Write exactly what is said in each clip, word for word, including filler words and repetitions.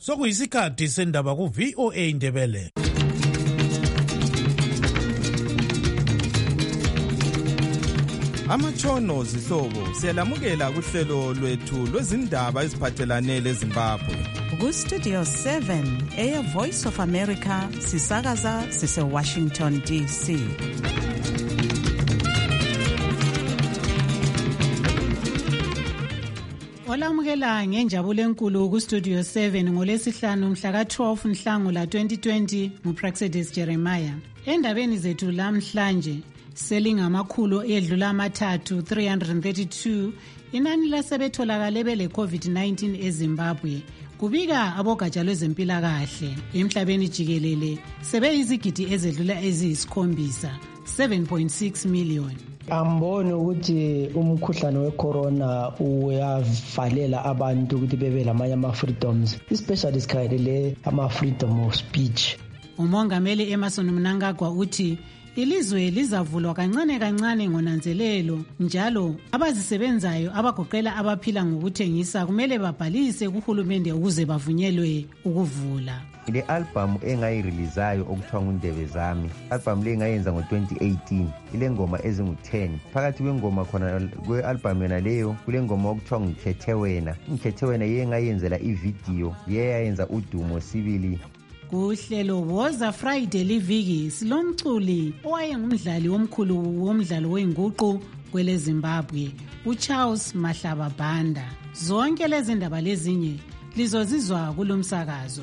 sokuyisikhathi sendaba ku-V O A Ndebele. Amatshono zihlobo siyalamukela kuhlelo lwethu lwezindaba eziphathelane leZimbabwe. Ku-Studio seven, Air Voice of America, sisakaza sise-Washington D C. Olamukela ngenjabulo enkulu ku-Studio seven ngolesihlanu mhla ka-twelve Nhlangula twenty twenty nguPraxedis Jeremiah. Endabeni zethu lamhlanje selingamakhulu edlula amathathu three hundred thirty-two inani lasebetholakale bele COVID nineteen eZimbabwe. Kubika abogatsha lwezempilakahle emhlabeni jikelele sebeyizigidi ezedlula eziyisikhombisa seven point six million. Amboni ukuthi umkhuhlane wecorona uyavalela abantu ukuthi bebe lamanye ama-freedoms, especially sikhalele ama-freedom of speech. Umongameli Emmerson Mnangagwa uthi ilizwe lizavulwa kancane kancane ngonanzelelo, njalo abazisebenzayo abagoqela abaphila ngokuthengisa kumele babhalise kuhulumende ukuze bavunyelwe ukuvula. Le album engayireleasayo okuthiwa ngundebe zami, album le ngayenza ngo twenty eighteen, ile ngoma ezingu ten. Phakathi kwengoma khona kwe album yona leyo kule ngoma okuthiwa ngikhethe wena. Ngikhethe wena ye ngayenzela ivideo ye yayenza udumo sibili. Kuhlelo Woza Friday liviki silomculi owayengumdlali omkhulu womdlalo wenguqu kwele Zimbabwe, uCharles Mahlaba Banda. Zonke lezi ndaba lezinye lizozizwa kulomsakazo.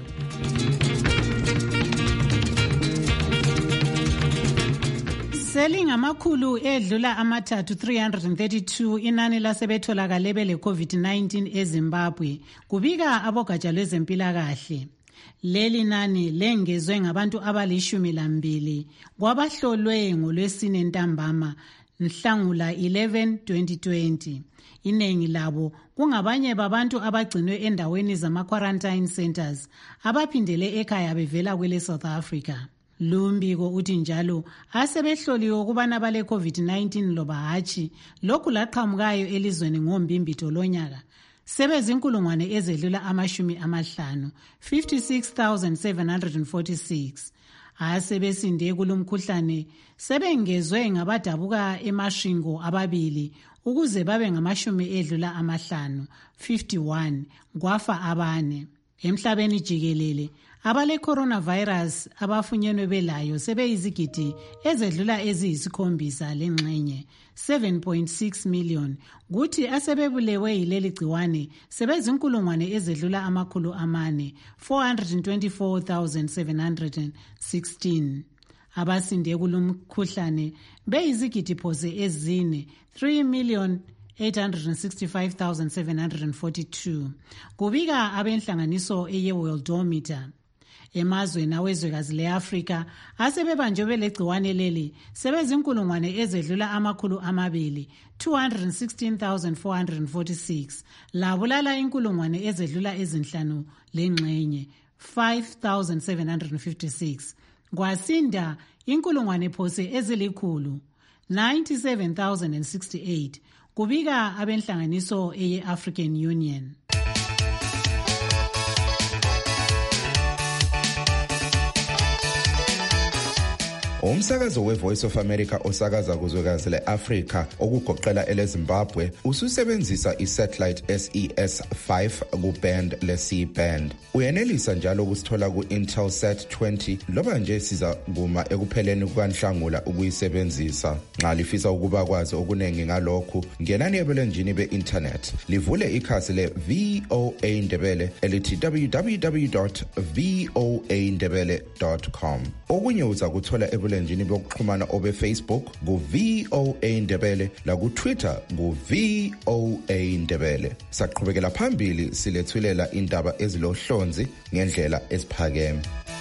Selingamakhulu edlula amathathu three hundred thirty-two inani lasebetholakale bele COVID nineteen eZimbabwe, kubika abogatsha lwezempilakahle. Leli nani lengezwe ngabantu abalishumi lambili kwabahlolwe ngolwesine ntambama Nhlangula eleven twenty twenty. Inengi labo kungabanye babantu abagcinwe endaweni zama-quarantine centers abaphindele ekhaya bevela kwele South Africa. Lumbiko uthi njalo asebehloliwe ukubana bale COVID nineteen loba hatshi, lokhu laqhamukayo elizweni ngombimbito lonyaka sebezinkulungwane ezedlula amashumi amahlanu fifty-six thousand seven hundred forty-six. Asebesinde kulomkhuhlane sebengezwe ngabadabuka emashingo ababili ukuze babe ngamashumi edlula amahlanu fifty-one, kwafa abane. Emhlabeni jikelele abale coronavirus abafunyenwe belayo sebeyizigidi ezedlula eziyisikhombisa lengxenye seven point six million, kuthi asebebulewe yileli gciwane sebezinkulungwane ezedlula amakhulu amane four hundred twenty-four thousand seven hundred sixteen. Abasinde kulomkhuhlane beyizigidi phose ezine three million eight hundred sixty-five thousand seven hundred forty-two, kubika abenhlanganiso eye Worldometer. Emazweni awezwekazi le-Afrika asebebanjwe belegciwane leli sebezinkulungwane ezedlula amakhulu amabili two hundred sixteen thousand four hundred forty-six, labulala inkulungwane ezedlula ezinhlanu lengxenye five thousand seven hundred fifty-six, kwasinda inkulungwane phose ezilikhulu ninety-seven thousand sixty-eight, kubika abenhlanganiso eye African Union. Umsakazo we-Voice of America osakaza kuzwekazi le-Afrika okugoqela ele-Zimbabwe ususebenzisa i-satellite S E S five ku-band le-C band. Uyenelisa njalo ukusithola ku-Intelsat twenty loba nje siza kuma ekupheleni kukaNhlangula ukuyisebenzisa. Nxa lifisa ukuba kwazi okuningi ngalokhu, ngenani ebulenjini be-internet livule ikhasi le-V O A Ndebele elithi w w w dot v o a ndebele dot com. Okunye uza kuthola ebulenjini njini bokuxhumana obe Facebook ku V O A Ndebele la ku Twitter ku V O A Ndebele. Saqhubekela phambili silethulela indaba ezilohlonzi ngendlela esiphakeme.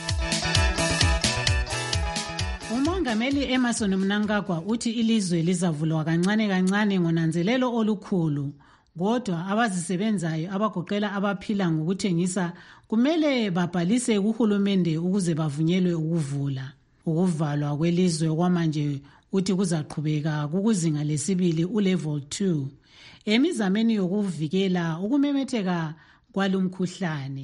Umongameli Emmerson Mnangagwa uthi ilizwe lizavulwa kancane kancane ngonanzelelo olukhulu, kodwa abazisebenzayo abagoqela abaphila ngokuthengisa kumele babhalise kuhulumende ukuze bavunyelwe ukuvula. Ukuvalwa kwelizwe kwamanje uthi kuzaqhubeka kukuzinga lesibili ulevel two emizameni yokuvikela ukumemetheka kwalomkhuhlane.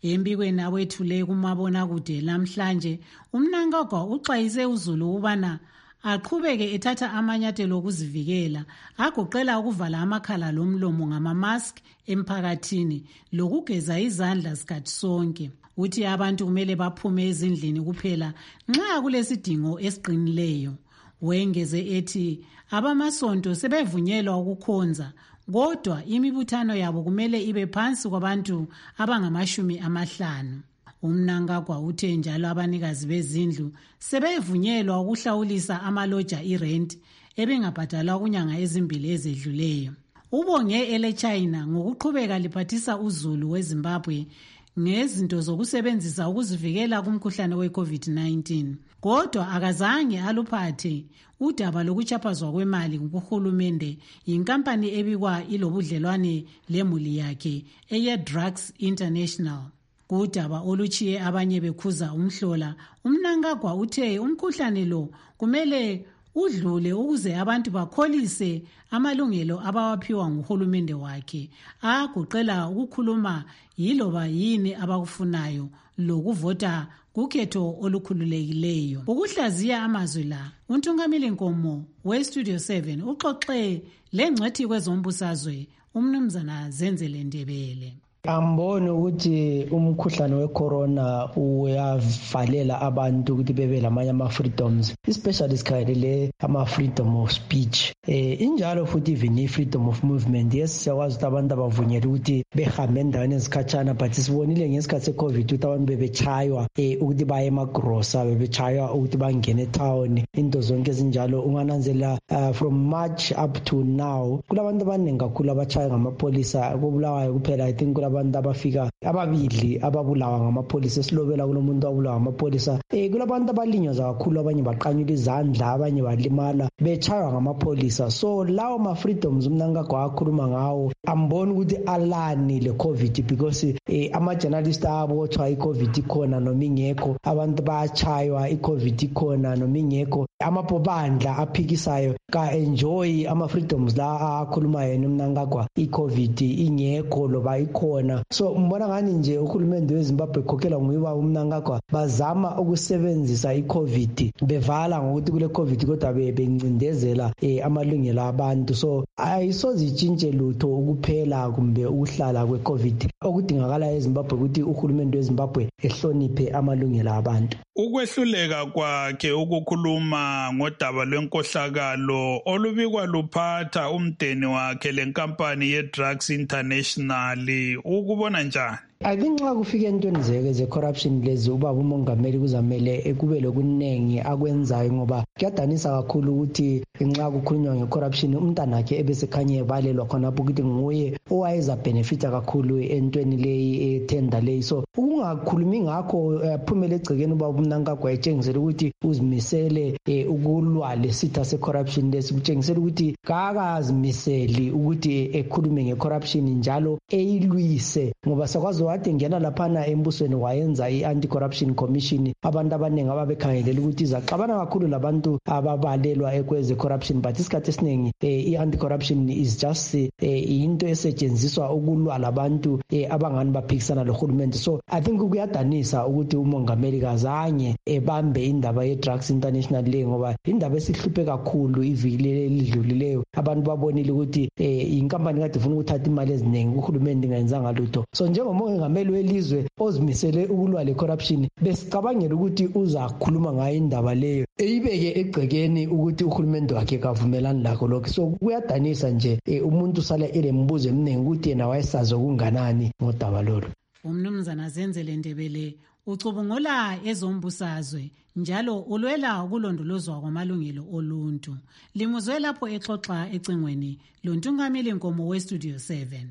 Embikweni awethule kumabonakude namhlanje, uMnangagwa uxwayise uZulu ubana aqhubeke ethatha amanyathelo okuzivikela, agoqela ukuvala amakhala lomlomo ngama-mask emphakathini lokugeza izandla sikhathi sonke. Uthi abantu kumele baphume ezindlini kuphela nxa kulesidingo esiqinileyo. Wengeze ethi abamasonto sebevunyelwa ukukhonza, kodwa imibuthano yabo kumele ibe phansi kwabantu abangamashumi amahlanu. UMnangagwa uthe njalo abanikazi bezindlu sebevunyelwa ukuhlawulisa amaloja irent ebengabhadalwa kunyanga ezimbili ezedluleyo. Ubonge ele China ngokuqhubeka liphathisa uZulu weZimbabwe ngezinto zokusebenzisa ukuzivikela kumkhuhlane we-COVID nineteen. Kodwa akazange aluphathe udaba lokuchaphazwa kwemali kuhulumende yinkampani ebikwa ilobudlelwane lemuli yakhe eye Drugs International. Kudaba oluchiye abanye bekhuza umhlola, uMnangagwa uthe umkhuhlane lo kumele udlule ukuze abantu bakholise amalungelo abawaphiwa nguhulumende wakhe, agoqela ukukhuluma yiloba yini abakufunayo lokuvota kukhetho olukhululekileyo. Ukuhlaziya amazwi la, uNtungamili Nkomo we-Studio seven uxoxe lengcwethi kwezombusazwe uMnumzana Zenzele Ndebele. Ambone ukuthi umkhuhlane wecorona uyavalela abantu ukuthi bebe lamanye ama-freedoms, especially isikhathi le ama-freedom of speech. Eh injalo futhi even i-freedom of movement. Yes, siyakwazi ukuthi abantu abavunyelwe ukuthi behambe endaweni ezikhatshana, but sibonile ngesikhathi se-COVID ukuthi abantu bebechaywa eh ukuthi baye emagrosa, bebechaywa ukuthi bangene etown, into zonke ezinjalo. Ungananzela uh, from March up to now kulabantu abaningi kakhulu abachaywa ngamapolisa, kubulawayo kuphela I think abantu abafika ababili ababulawa ngamapolisa, esilobela kulomuntu abulawa ngamapolisa. Eh kulabantu abalinyoza kakhulu, abanye baqanyula izandla, abanye balimala bechaywa ngamapolisa. So lawo ma freedoms uMnangagwa akhuluma ngawo ambona ukuthi alani le COVID, because eh ama journalists abotshwa i-COVID ikhona noma ingekho, abantu bayachaywa i-COVID ikhona noma ingekho, amapobandla aphikisayo ka enjoy ama freedoms la akhuluma yena uMnangagwa i-COVID ingekho loba ikhona. So mbona ngani nje uhulumende weZimbabwe ekhokhela nguyiwa uMnangagwa bazama ukusebenzisa i-COVID, bevala ngokuthi kule COVID kodwa bencindezela eh amalungelo abantu. So ayisoze itshintshe lutho ukuphela kumbe ukuhlala kwe-COVID. Okudingakala eZimbabwe ukuthi uhulumende weZimbabwe ehloniphe amalungelo abantu. Ukwehluleka kwakhe ukukhuluma ngodaba lwenkohlakalo olubikwa luphatha umdeni wakhe lenkampani ye-Drugs International, ukubona njani? I think nxa kufika entweni zeke ze-corruption lezi ubaba umongameli kuzamele kube lokunengi akwenzayo, ngoba kuyadanisa kakhulu ukuthi nxa kukhulunywa nge-corruption umntanakhe ebesekhanye ebalelwa khonapho ukuthi nguye owayeza benefita kakhulu entweni leyi etenda leyi. So ukungakhulumi ngakho aphumele egcekeni ubaba uMnangagwa etshengisela ukuthi uzimisele ukulwa lesitha se-corruption lesi, kutshengisela ukuthi kakazimiseli ukuthi ekhulume nge-corruption njalo eyilwise, ngoba sakwazi wathi ngena laphana embusweni wayenza i-anti-corruption commission. Abantu abaningi ababekhangelela ukuthi izaxabana kakhulu labantu ababalelwa ekweze corruption, but isikhathi esiningi i-anti-corruption is just into esetshenziswa ukulwa labantu abangani baphikisana lohulumende. So I think kuyadanisa ukuthi umongameli kazange ebambe indaba ye-Drugs International le, ngoba indaba esihluphe kakhulu iviki elidlulileyo. Abantu babonile ukuthi inkampani kade ifuna ukuthatha imali eziningi, uhulumende ingayenzanga lutho. So njengomongameli ngameli welizwe ozimisele ukulwa le corruption, besicabangela ukuthi uzakhuluma ngayo indaba leyo eyibeke egcekeni ukuthi uhulumende wakhe kavumelani lakho lokho. So kuyadanisa nje umuntu sala elembuzo eminingi ukuthi yena wayesazi okunganani ngodaba lolu. Umnumzana Zenzele Ndebele ucubungula ezombusazwe njalo ulwela ukulondolozwa kwamalungelo oluntu. Limuzwe lapho exoxa ecingweni loNtungamili Nkomo we-Studio seven.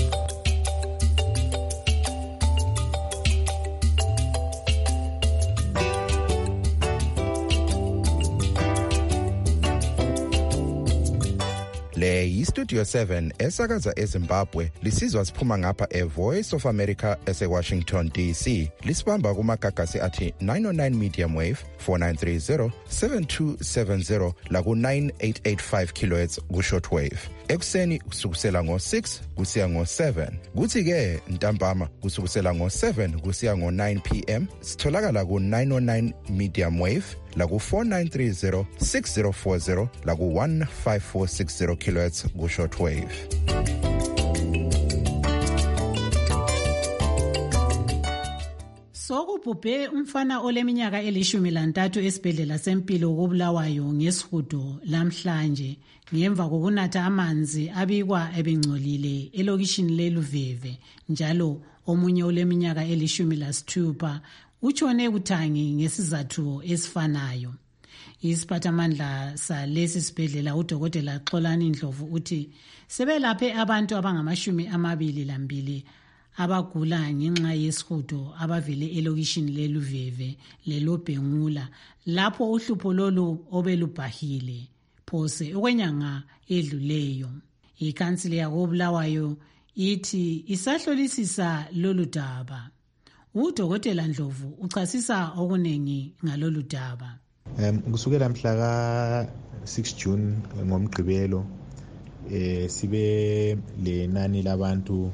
Le yi-Studio seven esakaza eZimbabwe lisizwa siphuma ngapha e-Voice of America ese-Washington D C. Lisibamba kumagagasi athi nine oh nine medium wave, four nine three zero, seven two seven zero laku nine eight eight five kilohertz ku-shortwave. Ekuseni kusukela ngo six kusiya ngo seven. Kuthi ke ntambama kusukela ngo seven kusiya ngo nine p m. Sitholakala ku nine oh nine medium wave la ku four nine three zero six zero four zero la ku one five four six zero kilohertz ku short wave. Sokubhubhe umfana oleminyaka elishumi lantathu esibhedlela sempilo koBulawayo ngesihudo lamhlanje ngemva kokunatha amanzi abikwa ebengcolile elokishini leLuveve. Njalo omunye oleminyaka elishumi lasithupha utshone kuthangi ngesizathu esifanayo. Isiphathamandla salesi sibhedlela uDokotela Xolani Ndlovu uthi sebelaphe abantu abangamashumi amabili lambili abagula ngenxa yesihudo abavele elokishini leLuveve leloBhengula lapho uhlupho lolu obelubhahile phose okwenyanga edluleyo. Ikhansili yakoBulawayo ithi isahlolisisa lolu daba. uDokotela Ndlovu uchasisa okunengi ngalolu daba. Um, kusukela mhla ka six June ngomgqibelo eh sibe lenani labantu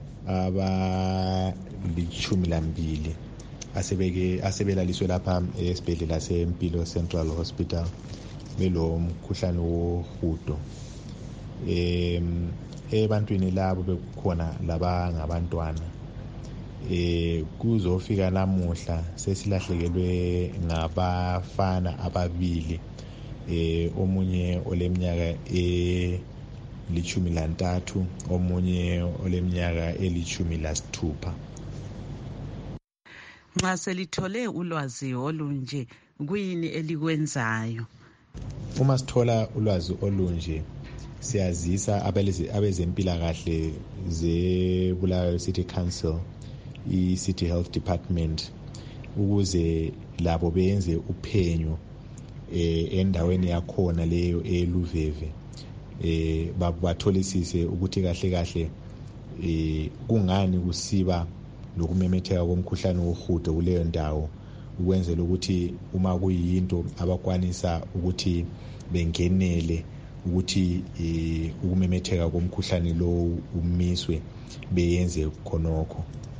abalishumi lambili asebeke asebelaliswe lapha esibhedlela sempilo Central Hospital belo mkhuhlane wohudo. Em ebantwini labo bekukhona laba ngabantwana. Eh kuzofika namuhla sesilahlekelwe ngabafana ababili, eh omunye oleminyaka e lichumi lantathu omunye oleminyaka elichumi lasithupha. Nxa selithole ulwazi olunje kuyini elikwenzayo? Uma sithola ulwazi olunje siyazisa abezempilakahle zeBulawayo City Council, i-City Health Department ukuze labo benze uphenyo eh endaweni yakhona leyo eLuveve. Eh batholisise ukuthi kahle kahle eh kungani kusiba lokumemetheka komkhuhlane wohudo kuleyo ndawo, ukwenzela ukuthi uma kuyinto abakwanisa ukuthi bengenele ukuthi eh ukumemetheka komkhuhlane lo umiswe beyenze khonokho.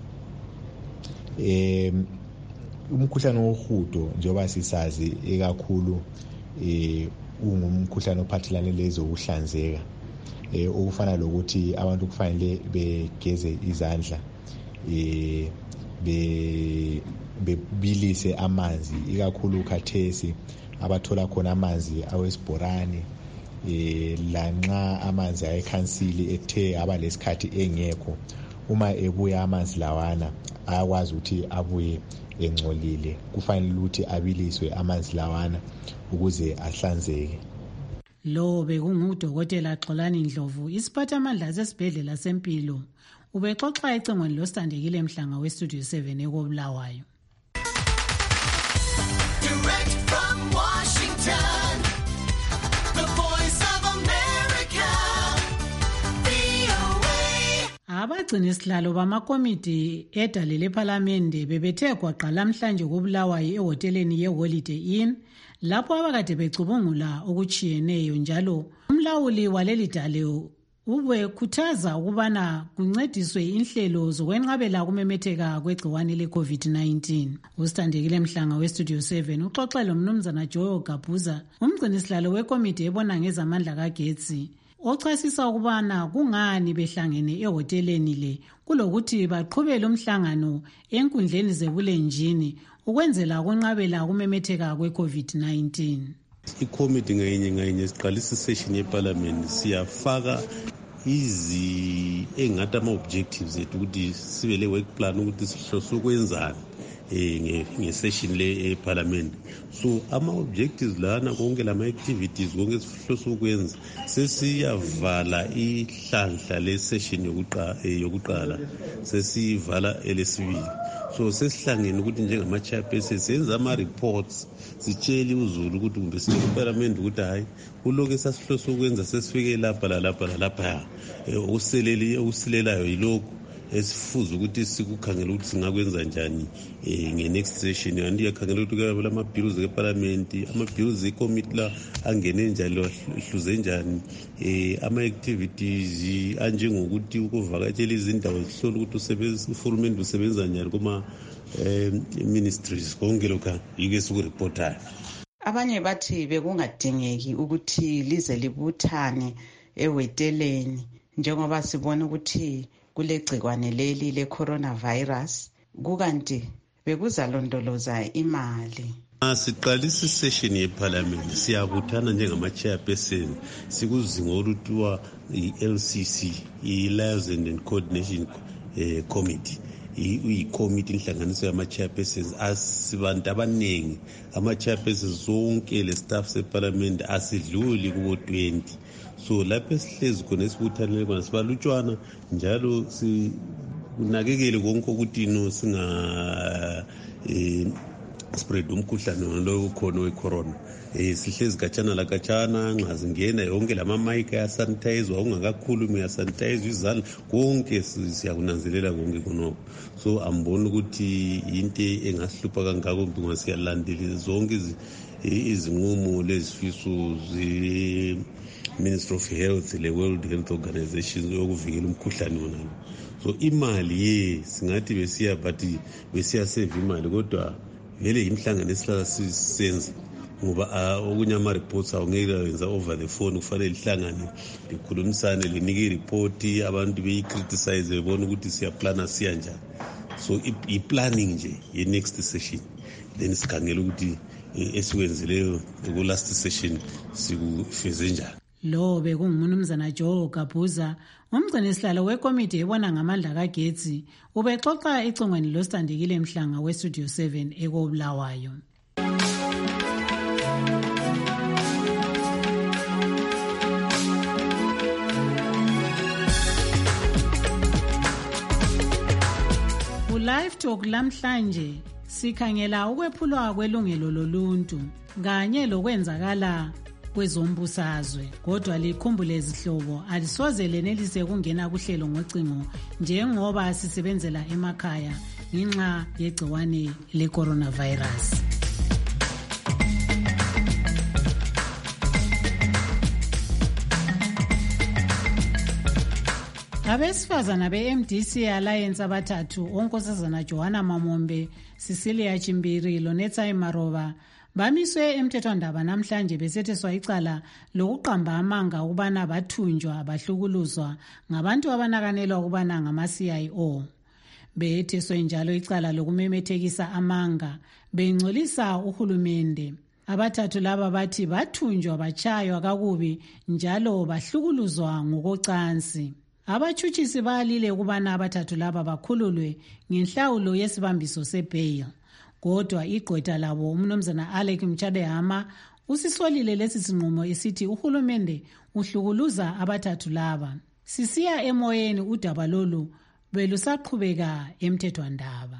Eh umkhuhlane wohudo njengoba sisazi ekakhulu eh ungumkhuhlane ophathelane lezokuhlanzeka, eh okufana lokuthi abantu kufanele begeze izandla, eh be bebilise amanzi ikakhulu khathesi abathola khona amanzi awesibhorani, eh lanxa amanzi ayekhansili ethe aba lesikhathi engekho, uma ebuya amanzi lawana ayakwazi ukuthi abuye engcolile, kufanele ukuthi abiliswe amanzi lawana ukuze ahlanzeke. Lo bekunguDokotela Xolani Ndlovu, isiphathamandla sesibhedlela sempilo, ubexoxa ecingweni loStandekile Mhlanga weStudio seven ekoBulawayo. Direct from Washington, the voice of America, V O A. Abagcini sihlalo bamakomiti edale lePhalamende bebethe kwaqa lamhlanje koBulawayo ehoteleni yeHoliday Inn lapho abakade becubungula okuchiyeneyo. Njalo umlawuli waleli dale ubekhuthaza ukubana kuncediswe inhlelo zokwenqabela kumemetheka kwegciwane leCovid nineteen. uStandekile Mhlanga weStudio seven uxoxe lomnumzana Joe Gabuza, umgcini sihlalo wekomiti ebona ngezamandla kagetsi, ochasisa ukubana kungani behlangene ehoteleni le kulokuthi baqhubele umhlangano enkundleni zebulenjini ukwenzela ukunqabela kumemetheka kweCovid nineteen. Ikomiti ngayinye ngayinye siqalisa isession yeParliament siyafaka izi engathi ama-objectives ethu ukuthi sibe le work plan ukuthi sihlose ukwenzani eh nge-session le eParliament. So ama-objectives lana konke lama-activities konke sihlose ukwenza sesiyavala ihlandla le-session yokuqala sesivala elesibili. So sesihlangene ukuthi njengama-chairperson senza ama-reports sitshele uzulu ukuthi kumbe sitshele iParliament ukuthi hayi kuloko esasihlose ukwenza sesifike lapha lalapha lalapha, useleli usilelayo yilokhu esifuza ukuthi sikukhangela ukuthi singakwenza njani eh nge-next session. Kanti iyakhangela ukuthi kuyaba lama-bills ke-parliament, ama-bills e-committee la angene njalo hluze njani, eh ama-activities anjengokuthi ukuvakatshela izindawo zihlola ukuthi uhulumende usebenza njani kuma eh ministries, konke lokho yike sikureportayo. Abanye bathi bekungadingeki ukuthi lize libuthane eweteleni njengoba sibona ukuthi kulegcikwane leli le-coronavirus, kukanti bekuzalondoloza imali. Siqalisa isession yeparliament siyabuthana njengama-chairperson sikuzinga oluthiwa i-L C C, i-Liaison and Coordination eh, Committee. Iyi-committee inhlanganiso yama-chairpersons asibantu abaningi, ama-chairpersons zonke le-staff separliament asidluli kubo twenty. So lapho esihlezi khona esibuthanele khona sibalutshwana njalo sinakekele konke ukuthi no singa eh, spread umkhuhlane lo khona we-corona. Eh sihlezi kachana la kachana nxa zingena yonke lama-mic ayasanitayizwa, ungakakhulumi uyasanitayizwa izandla, konke siyakunanzelela konke khonoko. So ambona ukuthi into engasihlupha kangako ngoba siyalandela zonke izinqumo lezifiso ze Ministry of Health, le World Health Organization yokuvikela umkhuhlane wona. So imali ye singathi besiya but besiya save imali, kodwa vele imhlangano esihlala sisenza ngoba okunye ama-reports awungeke wenza over the phone, kufanele lihlangane likhulumisane linike i-report, abantu beyi-criticize bebona ukuthi siyaplana siya njani. So i-planning nje ye-next session, then sikhangela ukuthi esiwenzileyo ku-last session sikufeze njani. Lo bekungumnumzana Joe Gabhuza, umgcini sihlalo wekomiti ebona ngamandla kagetsi, ubexoxa icongweni lositandekile Mhlanga we-Studio seven ekobulawayo. Live Talk lamhlanje sikhangela ukwephulwa kwelungelo loluntu kanye lokwenzakala kwezombusazwe, kodwa likhumbule izihlobo alisoze lenelise kungena kuhlelo ngocingo njengoba sisebenzela emakhaya ngenxa yegciwane le-coronavirus. Abesifazana be-M D C Alliance abathathu, onkosazana Johanna Mamombe, Cecilia Chimbiri, Lonetsa Imarova, bamiswe emthethwandaba namhlanje besetheswa icala lokuqamba amanga ukubana bathunjwa bahlukuluzwa ngabantu abanakanelwa ukubana ngama-C I O. Betheswe njalo icala lokumemethekisa amanga bengcolisa uhulumende. Abathathu laba bathi bathunjwa bachaywa kakubi njalo bahlukuluzwa ngokocansi. Abachutshisi balile ukubana abathathu laba bakhululwe ngenhlawulo yesibambiso sebail. Kodwa igqwetha labo umnumzana Alec Mchadehama usisolile lesi sinqumo esithi uhulumende uhlukuluza abathathu laba. Sisiya emoyeni udaba lolu belusaqhubeka emthethwandaba.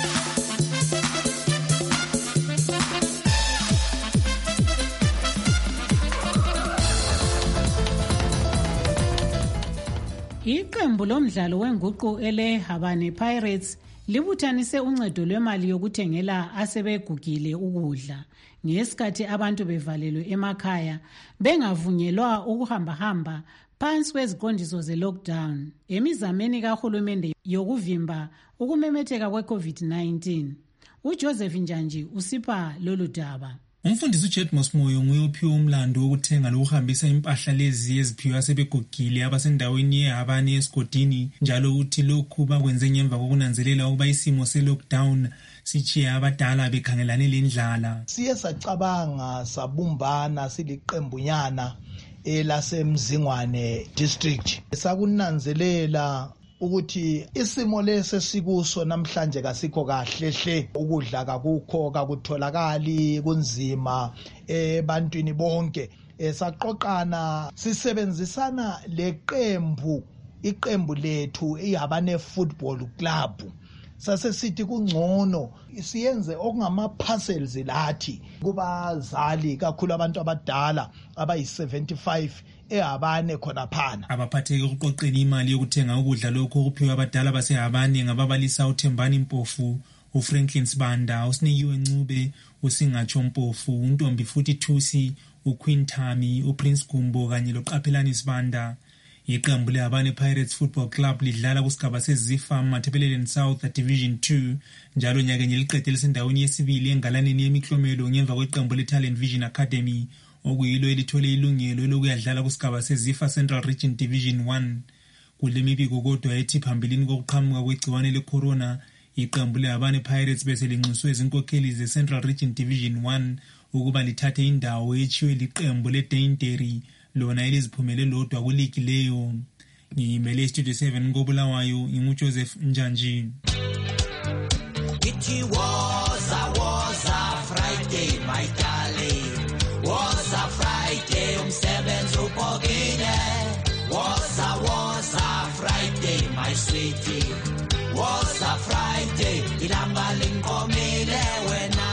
Iqembu lomdlalo wenguqu ele Habane Pirates libuthanise uncedo lwemali yokuthengela asebegugile ukudla ngesikhathi abantu bevalelwe emakhaya bengavunyelwa ukuhamba-hamba phansi kweziqondiso ze-lockdown emizameni kahulumende yokuvimba ukumemetheka kwe-COVID nineteen. UJoseph Njanji usipha lolu daba. Umfundisi uJet Mosmoyo nguye ophiwe umlando wokuthenga lokuhambisa impahla lezi eziphiwa asebegugile abasendaweni yeHabane esigodini, njalo uthi lokhu bakwenze ngemva kokunanzelela ukuba isimo se-lockdown sitshiye abadala bekhangelane lendlala. Siye sacabanga sabumbana siliqembunyana elasemzingwane district sakunanzelela ukuthi isimo lese sikuso namhlanje kasikho kahle hle, ukudla kakukho, kakutholakali, kunzima ebantwini bonke. Saqoqana sisebenzisana leqembu iqembu lethu iHabane Football Club, sase sithi kungcono siyenze okungama parcels lathi kubazali kakhulu abantu abadala abayi seventy-five ehabane khona phana. Abaphatheke ukuqoqela imali yokuthenga ukudla lokho okuphiwa abadala basehabane ngababalisa uThembani Mpofu, uFranklin Sibanda, uSinikiwe Ncube, uSingatsho Mpofu, uNtombi futhi Thusi, uQueen Thami, uPrince Gumbo kanye loQaphelani Sibanda. Iqembu leHabane Pirates Football Club lidlala kusigaba seZifam Mathebeleleni South Division two njalo nyakenye liqede lisendaweni yesibili engalaneni yemiklomelo ngemva kweqembu leTalent Vision Academy okuyilo elithole ilungelo elokuyadlala kusigaba seZifa Central Region Division one. Kule mibiko kodwa ethi phambilini kokuqhamuka kwegciwane lecorona, iqembu leHabane Pirates bese linxuswe izinkokheli zeCentral Region Division one ukuba lithathe indawo echiwe liqembu leDainterry lona eliziphumele lodwa kuligi leyo. Ngiyimele Studio seven koBulawayo, nginguJoseph Njanji. It was a was a Friday, my darling. Was a Friday, umsebenzi ubhokile. Was a was a Friday, my sweetie. Was a Friday, ilanga linkomile wena.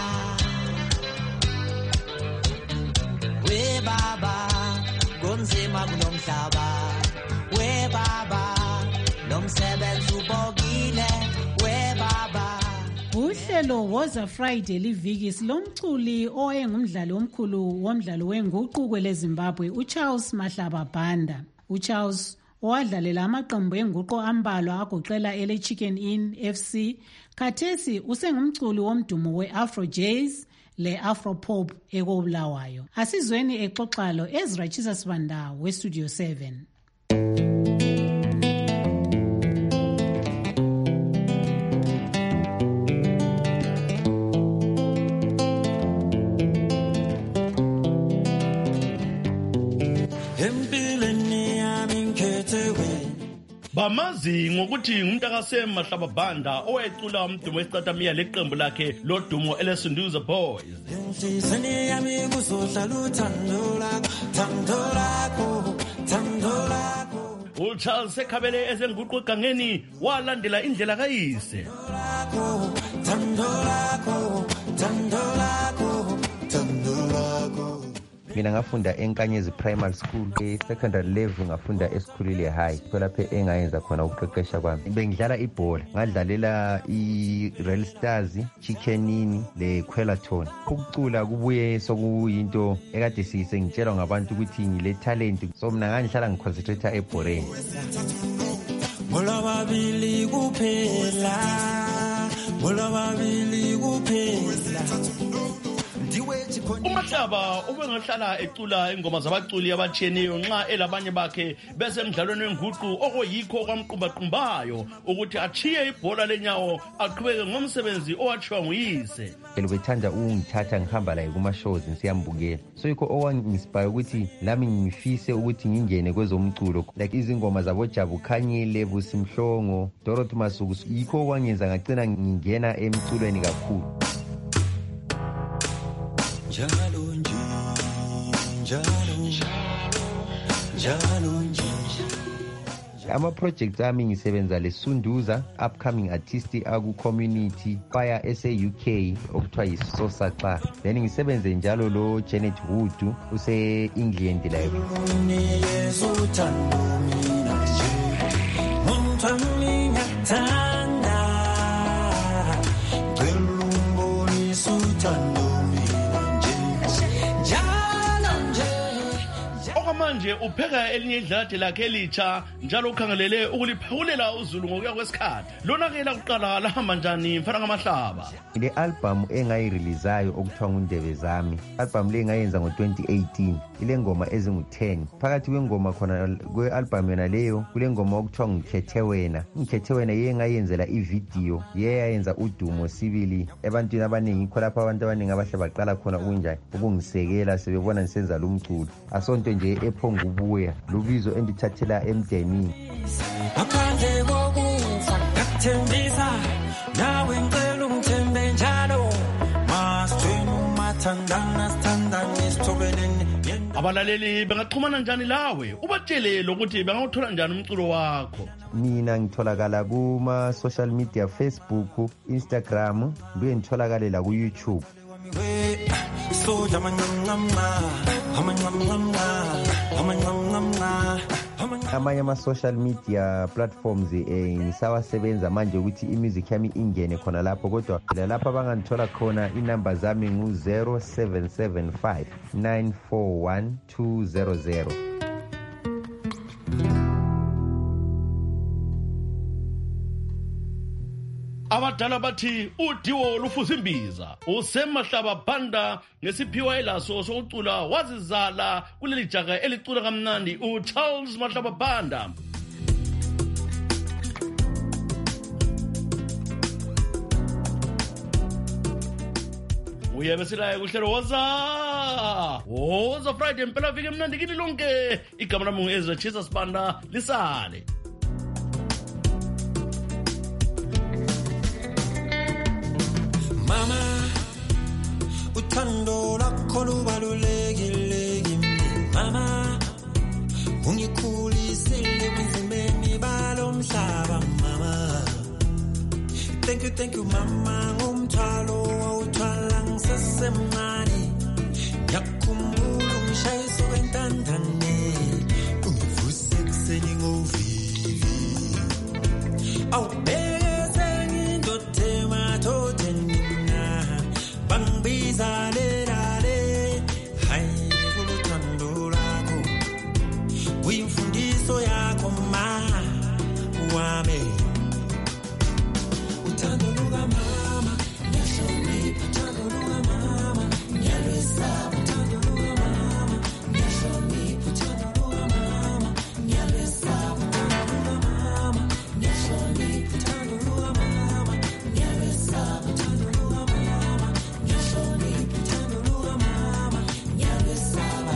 We baba, kunzima kunomhlaba. We baba, nomsebenzi ubhokile. We baba. Uhlelo Woza Friday liviki silomculi owayengumdlali omkhulu womdlalo wenguqu kweleZimbabwe uCharles Mahlaba Banda. uCharles owadlalela amaqembu enguqu ambalwa agoqela ele Chicken Inn F C, khathesi usengumculi womdumo weAfro Jazz le Afro Pop ekoBulawayo. Asizweni exoxalo Ezra Chisa Sibanda weStudio seven. Bamazi ngokuthi ngumntakase Mahlaba Banda owayecula umdumo wesitatamiya leqembu lakhe lodumo eleSunduza Boys. uCharles ekhabele ezenguqu egangeni walandela indlela kayise. Mina ngafunda eNkanyezi Primary School, e-secondary level ngafunda eSkhulile High. Lapho engayenza khona ukuqeqesha kwami. Bengidlala ibhola, ngadlalela iReal Stars, Chicken Inn leQuelaton. Ukucula kubuye sokuyinto ekade sisengitshelwa ngabantu ukuthi ngile talent, so mina ngangihlala ngiconcentrate ebholeni. Mola babili kuphela, mola babili kuphela. uMahlaba ubengahlala ecula ingoma zabaculi abatshiyeneyo nxa elabanye bakhe besemdlalweni wenguqu okoyikho kwamqumbaqumbayo ukuthi achiye ibhola lenyawo aqhubeke ngomsebenzi owatshiwa nguyise. Elibethanda ungithatha ngihamba laye kuma-shows siyambukela, so yikho owangi-inspire ukuthi lami ngifise ukuthi ngingene kwezomculo, like izingoma zaboJabu Khanyile, Busimhlongo, Dorothy Masuku. Yikho okwangenza ngagcina ngingena emculweni kakhulu. Njalo nje, njalo, njalo nje. Ama-projects ami ngisebenza leSunduza, upcoming artist aku-community, fire S A U K okuthiwa yiSosaxa. Then ngisebenze njalo lo Janet Wood use-England live. Manje upheka elinye idlade lakhe elitsha njalo ukhangelele ukuliphakulela uzulu ngokuya kwesikhathi. Lona ke lakuqala lahamba njani mfana ngamahlaba? Le album engayireleasayo okuthiwa ngundebe zami, album le ngayenza ngo twenty eighteen, ile ngoma ezingu ten. Phakathi kwengoma khona kwe-album yona leyo kule ngoma okuthiwa ngikhethe wena. Ngikhethe wena iye ngayenzela ivideo, iye yayenza udumo sibili ebantwini abaningi. Ikho lapho abantu abaningi abahle baqala khona ukunjani ukungisekela sebebona ngisenza lo mculo. Asonto nje ephonga ubuya lubizo endithathela emdenini. Akande kokufa ngakuthembisa nawe ngicela ungithembe njalo. Masithini mathandana sithandane sithobeleni. Abalaleli bengaxhumana njani lawe? Ubatshele lokuthi bengawuthola njani umculo wakho? Mina ngitholakala kuma social media, Facebook, Instagram, buye ngitholakale la ku YouTube. So jamangamma, hamanghamma. amanye ama-social media platforms eh ngisawasebenza manje ukuthi i-music yami ingene khona lapho, kodwa lapho abangangithola khona inamba zami ngu zero seven seven five nine four one two zero zero. Abadala bathi udiwo lufuza imbiza, usemahlaba banda ngesiphiwa elaso sokucula wazizala kuleli jaga elicula kamnandi uCharles Mahlaba Banda. Uye besilaye kuhlelo woza woza Friday impela vike mnandi kini lonke, igama lami nguEzra Jesus Banda lisale. Mama, uthando lakho lubalulekile kimi. Mama, ungikhulisile kunzimeni balomhlaba mama. Thank you, thank you mama, ngumthwalo wawuthwala ngisesemncane. Ngiyakhumbula umshayiso wentandane, ungivuse ekuseni ngovivi. Awubheke sengindothe mathothe nina, bangibiza lelale. Hayi kuluthando lakho, uyimfundiso yakho ma wami. Uthando luka mama, ngiyahlonipha uthando luka mama, ngiyalwesaba uthando luka mama, ngiyahlonipha uthando luka mama, ngiyalwesaba uthando luka mama, ngiyalwesaba uthando luka mama, ngiyalwesaba uthando luka mama, ngiyalwesaba uthando luka mama, ngiyalwesaba.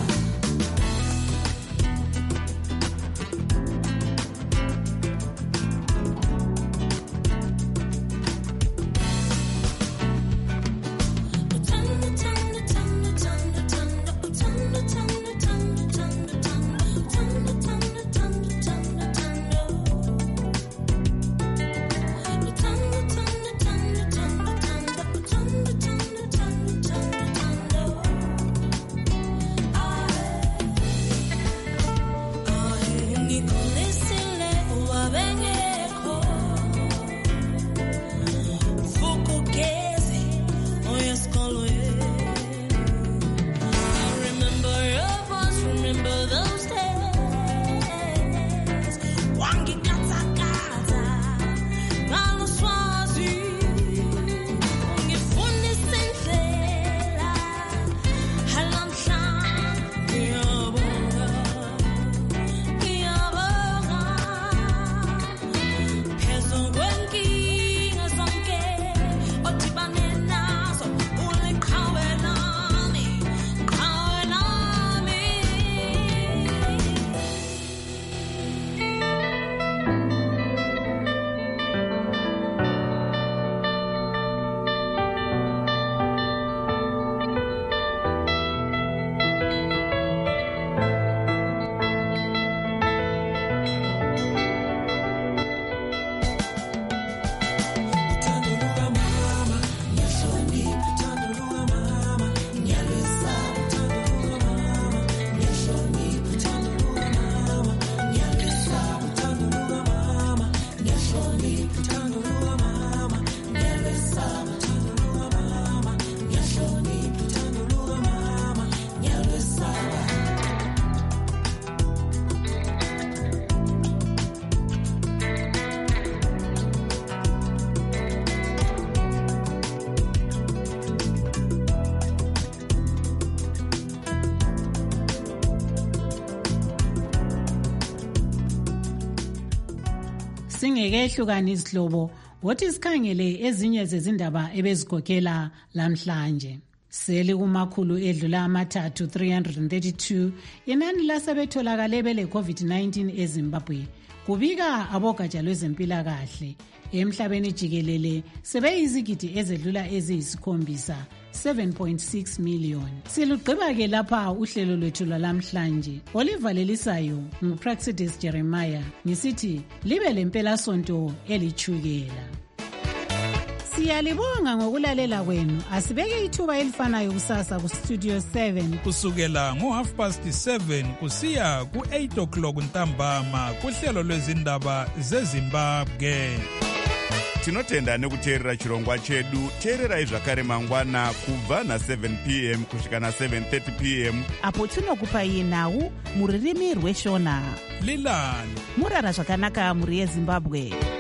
Singekehlukana izihlobo, wothi sikhangele ezinye zezindaba ebezigokela lamhlanje. Seli kumakhulu edlula amathathu three hundred thirty-two inani lasebetholakale bele COVID nineteen eZimbabwe. Kubika abogatsha lwezempilakahle emhlabeni jikelele sebeyizigidi ezedlula eziyisikhombisa seven point six million. Silugqiba ke lapha uhlelo lwethu lwalamhlanje. Olivalelisayo nguPraxidis Jeremiah ngisithi libe lempela sonto elichukela. Siyalibonga ngokulalela kwenu. Asibeke ithuba elifanayo kusasa ku Studio seven. Kusukela ngo half past seven kusiya ku eight o'clock ntambama kuhlelo lwezindaba zeZimbabwe. Tinotenda nekuteerera chirongwa chedu. Teererai zvakare mangwana kubva na seven p m kusvika na seven thirty p m apo tinokupai nhau muririmi rweshona. Lilani murara zvakanaka muri yeZimbabwe.